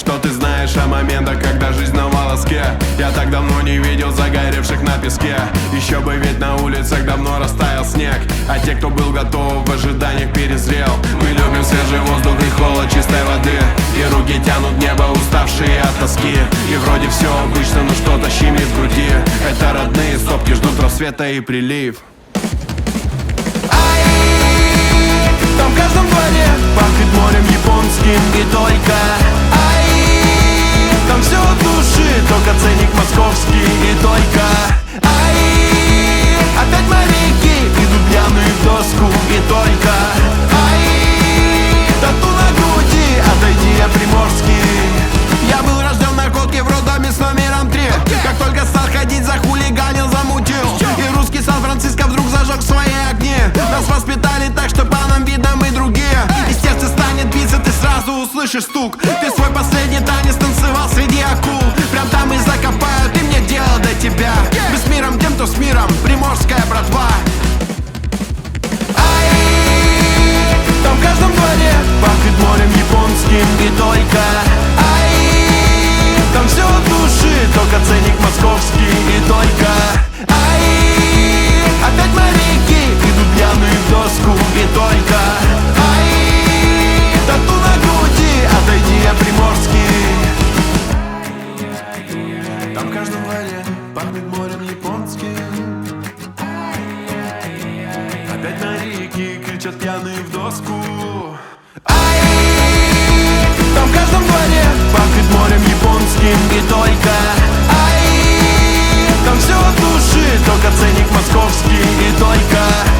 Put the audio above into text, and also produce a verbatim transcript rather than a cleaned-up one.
Что ты знаешь о моментах, когда жизнь на волоске? Я так давно не видел загоревших на песке. Еще бы, ведь на улицах давно растаял снег, а те, кто был готов, в ожиданиях перезрел. Мы любим свежий воздух и холод чистой воды, и руки тянут небо, уставшие от тоски. И вроде все обычно, но что-то щемит в груди. Это родные сопки, ждут рассвета и прилив. Там в каждом дворе пахнет морем японским и только. Ай, там все от души, только ценник московский и только. Ай, опять моряки идут пьяные в доску и только. Ай, тату на груди, отойди, я приморский. Я был рожден на ходке в роддоме с номером три. Как только стал ходить, захулиганил, замутил. И русский Сан-Франциско вдруг зажег свои огни. Нас воспитали так, что по нам видно мы другие. И сердце станет биться, ты сразу услышишь стук. Ты свой последний танец танцевал среди акул. Прям там и закопают, и мне дело до тебя. Мы с миром тем, кто с миром, приморская братва. Ай, там в каждом дворе пахнет морем японским и только. Ай, там все от души, только ценник московский и только. Ай, опять моряки идут пьяные в доску и только. Ай, тату на груди, отойди, я приморский. Там в каждом дворе пахнет морем японским. Опять моряки кричат пьяные в доску. Ай, там в каждом дворе пахнет морем японским и только. Ай, там все от души, только ценник московский и только.